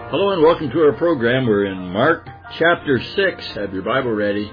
Hello and welcome to our program. We're in Mark chapter 6. Have your Bible ready.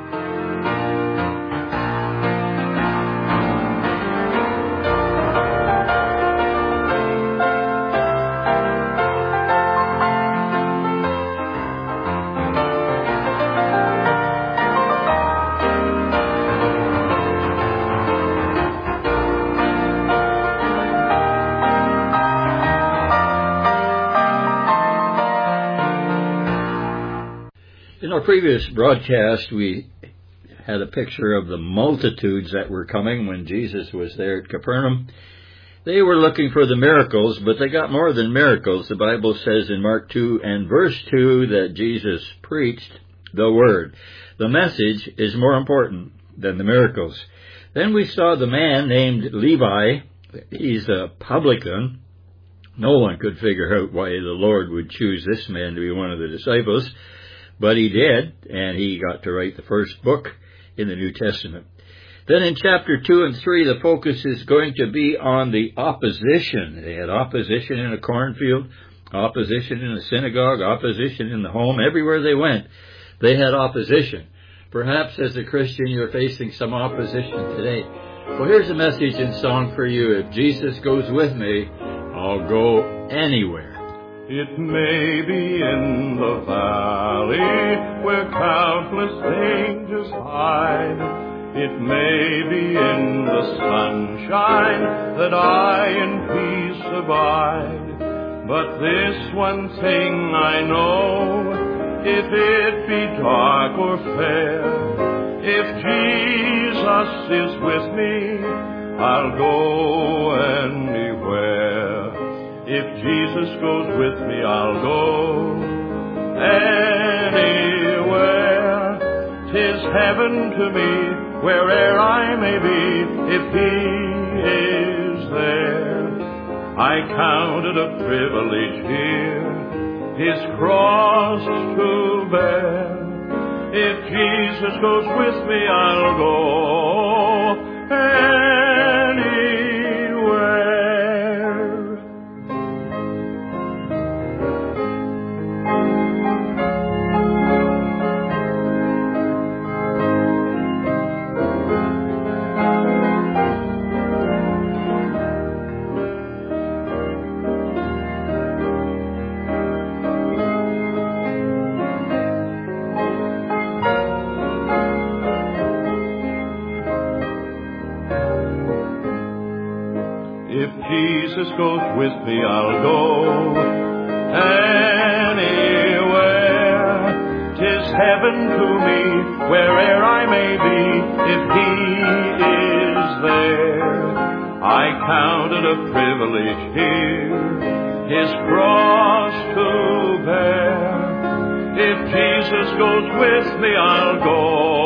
In our previous broadcast, we had a picture of the multitudes that were coming when Jesus was there at Capernaum. They were looking for the miracles, but they got more than miracles. The Bible says in Mark 2 and verse 2 that Jesus preached the Word. The message is more important than the miracles. Then we saw the man named Levi. He's a publican. No one could figure out why the Lord would choose this man to be one of the disciples. But he did, and he got to write the first book in the New Testament. Then in chapter 2 and 3, the focus is going to be on the opposition. They had opposition in a cornfield, opposition in a synagogue, opposition in the home. Everywhere they went, they had opposition. Perhaps as a Christian, you're facing some opposition today. Well, here's a message in song for you. If Jesus goes with me, I'll go anywhere. It may be in the valley where countless dangers hide. It may be in the sunshine that I in peace abide. But this one thing I know, if it be dark or fair, if Jesus is with me, I'll go anywhere. If Jesus goes with me, I'll go anywhere. 'Tis heaven to me, where'er I may be, if He is there. I count it a privilege here, His cross to bear. If Jesus goes with me, I'll go anywhere. If Jesus goes with me, I'll go anywhere. 'Tis heaven to me, where'er I may be, if He is there. I count it a privilege here, His cross to bear. If Jesus goes with me, I'll go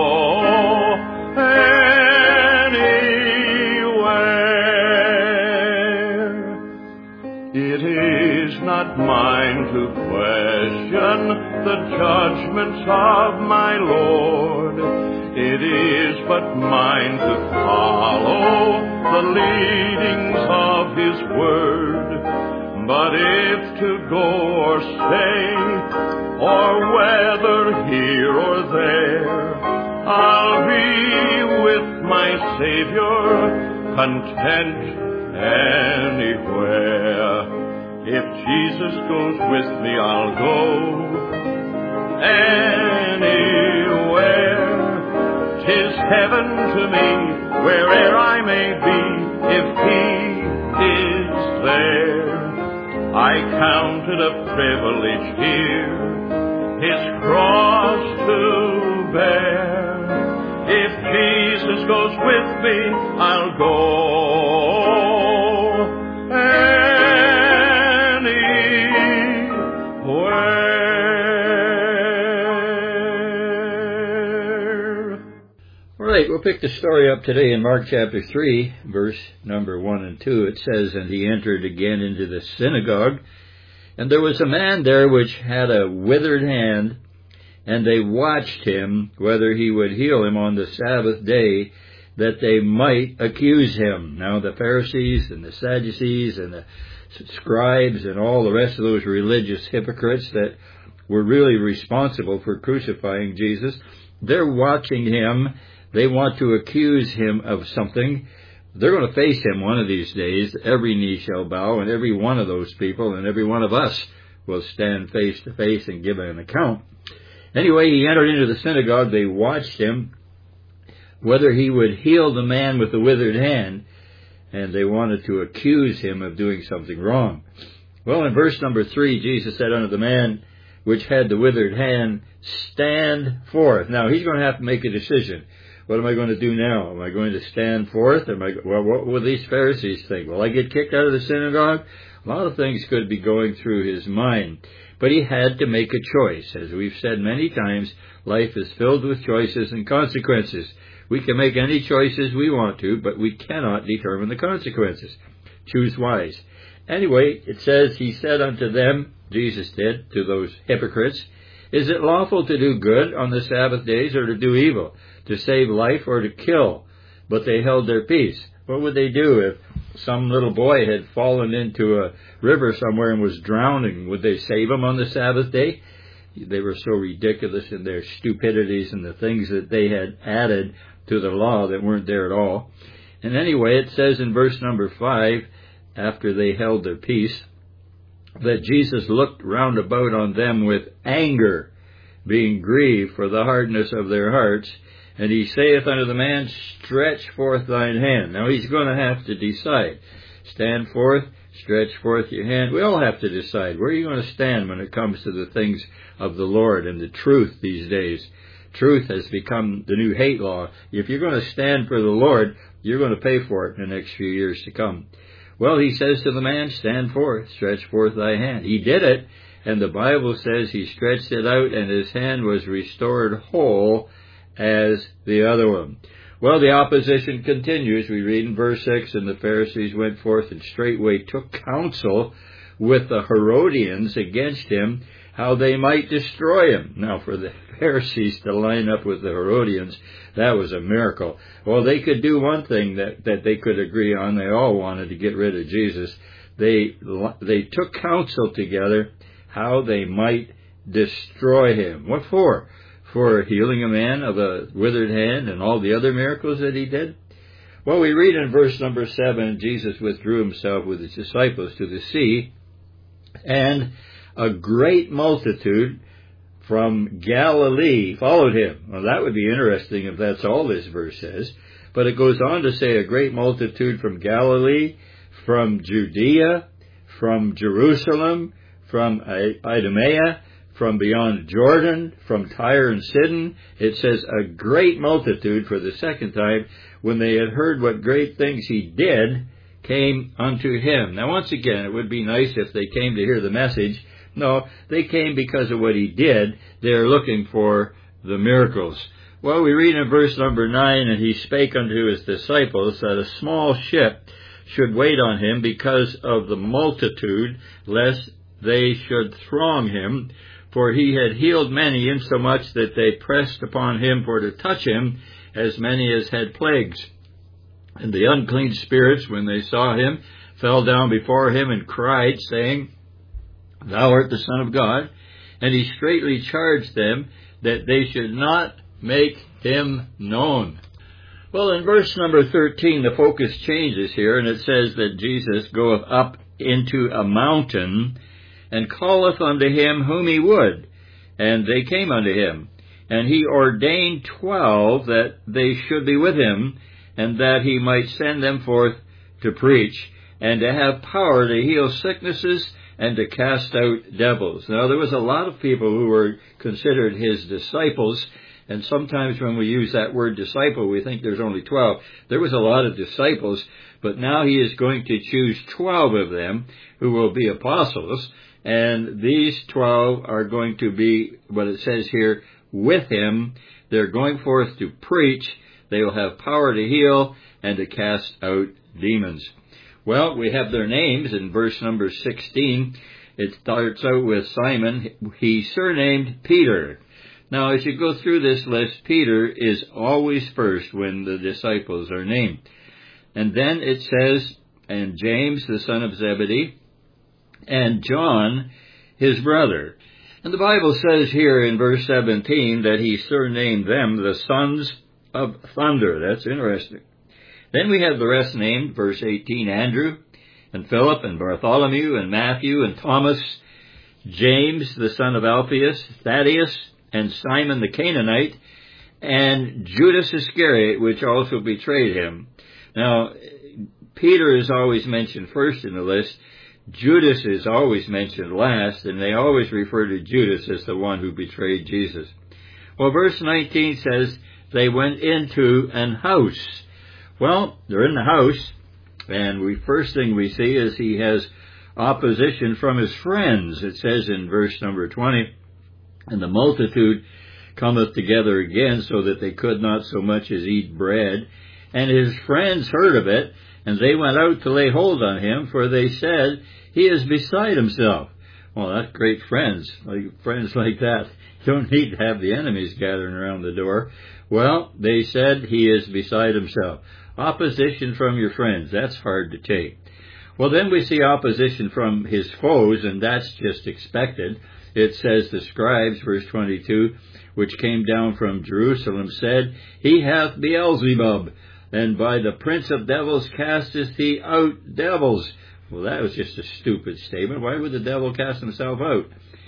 It is not mine to question the judgments of my Lord. It is but mine to follow the leadings of His Word. But if to go or stay, or whether here or there, I'll be with my Savior, content anywhere. If Jesus goes with me, I'll go anywhere. 'Tis heaven to me, where'er I may be, if He is there. I count it a privilege here, His cross to bear. If Jesus goes with me, I'll go anywhere. All right, we'll pick the story up today in Mark chapter 3, verse number 1 and 2. It says, "And he entered again into the synagogue, and there was a man there which had a withered hand, and they watched him, whether he would heal him on the Sabbath day. that they might accuse him. Now the Pharisees and the Sadducees and the scribes and all the rest of those religious hypocrites that were really responsible for crucifying Jesus, they're watching him. They want to accuse him of something. They're going to face him one of these days. Every knee shall bow, and every one of those people and every one of us will stand face to face and give an account. Anyway, he entered into the synagogue. They watched him, whether he would heal the man with the withered hand, and they wanted to accuse him of doing something wrong. Well, in verse number 3, Jesus said unto the man which had the withered hand, stand forth. Now, he's going to have to make a decision. What am I going to do now? Am I going to stand forth? Well, what will these Pharisees think? Will I get kicked out of the synagogue? A lot of things could be going through his mind. But he had to make a choice. As we've said many times, life is filled with choices and consequences. We can make any choices we want to, but we cannot determine the consequences. Choose wise. Anyway, it says, he said unto them, Jesus did, to those hypocrites, is it lawful to do good on the Sabbath days or to do evil, to save life or to kill? But they held their peace. What would they do if some little boy had fallen into a river somewhere and was drowning? Would they save him on the Sabbath day? They were so ridiculous in their stupidities and the things that they had added to the law that weren't there at all. And anyway, it says in verse number 5, after they held their peace, that Jesus looked round about on them with anger, being grieved for the hardness of their hearts. And he saith unto the man, stretch forth thine hand. Now he's going to have to decide. Stand forth, stretch forth your hand. We all have to decide. Where are you going to stand when it comes to the things of the Lord and the truth these days? Truth has become the new hate law. If you're going to stand for the Lord, you're going to pay for it in the next few years to come. Well, he says to the man, stand forth, stretch forth thy hand. He did it, and the Bible says he stretched it out, and his hand was restored whole as the other one. Well, the opposition continues. We read in verse 6, and the Pharisees went forth and straightway took counsel with the Herodians against him, how they might destroy him. Now, for the Pharisees to line up with the Herodians, that was a miracle. Well, they could do one thing that they could agree on. They all wanted to get rid of Jesus. They took counsel together how they might destroy him. What for? For healing a man of a withered hand and all the other miracles that he did? Well, we read in verse number 7, Jesus withdrew himself with his disciples to the sea, and a great multitude from Galilee followed him. Well, that would be interesting if that's all this verse says. But it goes on to say a great multitude from Galilee, from Judea, from Jerusalem, from Idumea, from beyond Jordan, from Tyre and Sidon. It says a great multitude for the second time, when they had heard what great things he did, came unto him. Now, once again, it would be nice if they came to hear the message. No, they came because of what he did. They're looking for the miracles. Well, we read in verse number 9, and he spake unto his disciples that a small ship should wait on him because of the multitude, lest they should throng him. For he had healed many, insomuch that they pressed upon him for to touch him, as many as had plagues. And the unclean spirits, when they saw him, fell down before him and cried, saying, Thou art the Son of God. And he straitly charged them that they should not make him known. Well, in verse number 13, the focus changes here, and it says that Jesus goeth up into a mountain, and calleth unto him whom he would. And they came unto him. And he ordained 12 that they should be with him, and that he might send them forth to preach, and to have power to heal sicknesses, and to cast out devils. Now, there was a lot of people who were considered his disciples, and sometimes when we use that word disciple, we think there's only 12. There was a lot of disciples, but now he is going to choose 12 of them who will be apostles, and these 12 are going to be, what it says here, with him. They're going forth to preach. They will have power to heal and to cast out demons. Well, we have their names in verse number 16. It starts out with Simon. He surnamed Peter. Now, as you go through this list, Peter is always first when the disciples are named. And then it says, and James, the son of Zebedee, and John, his brother. And the Bible says here in verse 17 that he surnamed them the sons of thunder. That's interesting. Then we have the rest named, verse 18, Andrew, and Philip, and Bartholomew, and Matthew, and Thomas, James, the son of Alphaeus, Thaddeus, and Simon the Canaanite, and Judas Iscariot, which also betrayed him. Now, Peter is always mentioned first in the list. Judas is always mentioned last, and they always refer to Judas as the one who betrayed Jesus. Well, verse 19 says, they went into an house. Well, they're in the house, and first thing we see is he has opposition from his friends. It says in verse number 20, and the multitude cometh together again, so that they could not so much as eat bread. And his friends heard of it, and they went out to lay hold on him, for they said, he is beside himself. Well, that's great friends. Friends like that. You don't need to have the enemies gathering around the door. Well, they said he is beside himself. Opposition from your friends. That's hard to take. Well, then we see opposition from his foes, and that's just expected. It says the scribes, verse 22, which came down from Jerusalem, said, he hath Beelzebub, and by the prince of devils casteth he out devils. Well, that was just a stupid statement. Why would the devil cast himself out?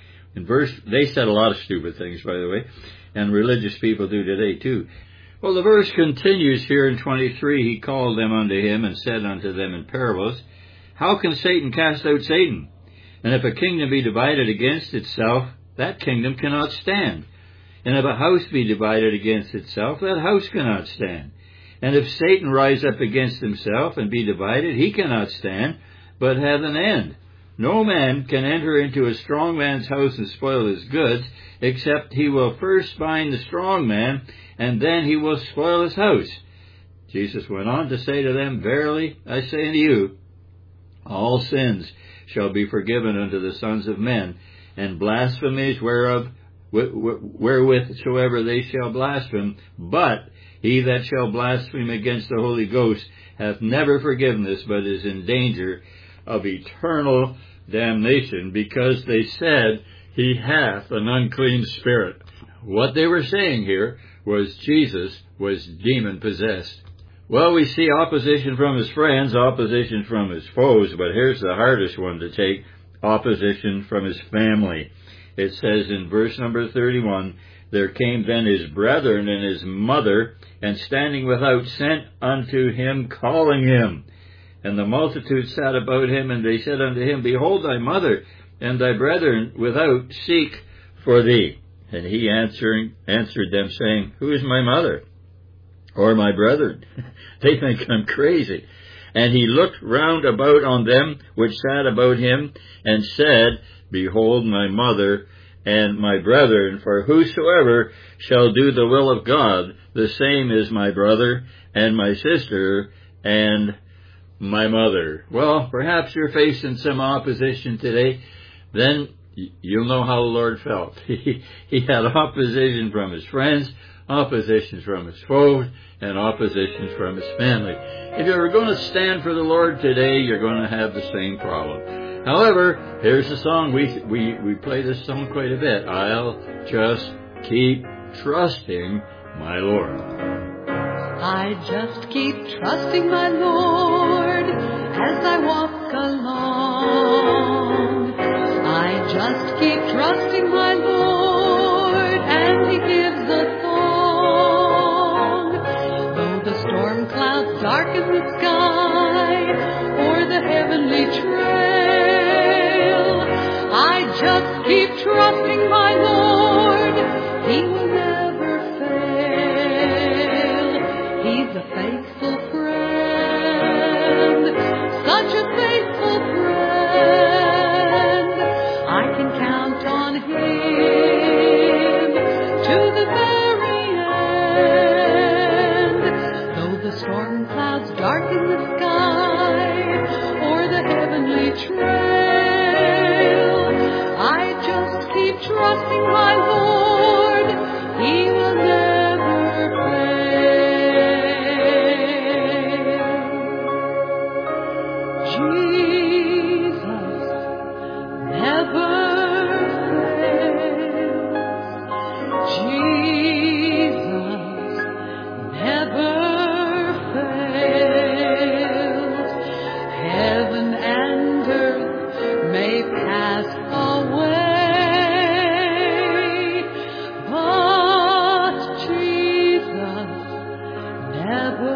They said a lot of stupid things, by the way, and religious people do today too. Well, the verse continues here in 23, he called them unto him and said unto them in parables, how can Satan cast out Satan? And if a kingdom be divided against itself, that kingdom cannot stand. And if a house be divided against itself, that house cannot stand. And if Satan rise up against himself and be divided, he cannot stand, but hath an end. No man can enter into a strong man's house and spoil his goods, except he will first bind the strong man, and then he will spoil his house. Jesus went on to say to them, verily I say unto you, all sins shall be forgiven unto the sons of men, and blasphemies wherewith soever they shall blaspheme. But he that shall blaspheme against the Holy Ghost hath never forgiveness, but is in danger of eternal damnation, because they said he hath an unclean spirit. What they were saying here was Jesus was demon-possessed. Well, we see opposition from his friends, opposition from his foes, but here's the hardest one to take, opposition from his family. It says in verse number 31, there came then his brethren and his mother, and standing without sent unto him, calling him. And the multitude sat about him, and they said unto him, behold, thy mother and thy brethren without seek for thee. And he answered them, saying, who is my mother? Or my brethren? They think I'm crazy. And he looked round about on them which sat about him, and said, behold my mother and my brethren, for whosoever shall do the will of God, the same is my brother and my sister and my mother. Well, perhaps you're facing some opposition today. Then you'll know how the Lord felt. He had opposition from his friends, opposition from his foes, and opposition from his family. If you're going to stand for the Lord today, you're going to have the same problem. However, here's the song. We play this song quite a bit. I'll just keep trusting my Lord. I just keep trusting my Lord as I walk along. I just keep trusting my Lord, and he gives a song. Though the storm clouds darken the sky or the heavenly trail, I just keep trusting my Lord. He will never fail. He's a faithful friend. Jesus never fails. Jesus never fails. Heaven and earth may pass away, but Jesus never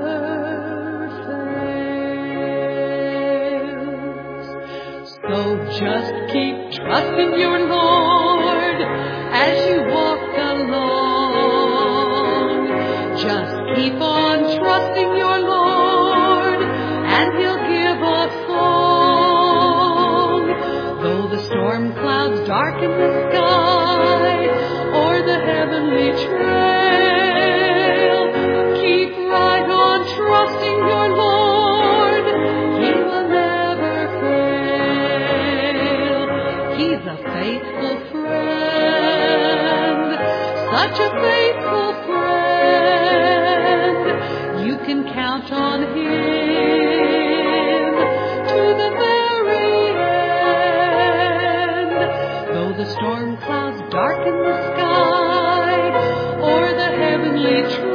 fails. So just keep trusting your Lord as you walk along. Just keep on trusting your Lord, and He'll give a song. Though the storm clouds darken the sky or the heavenly trail, keep right on trusting your Lord. He will never fail. He's a faithful friend, such a faithful friend. You can count on Him to the very end. Though the storm clouds darken the sky or the heavenly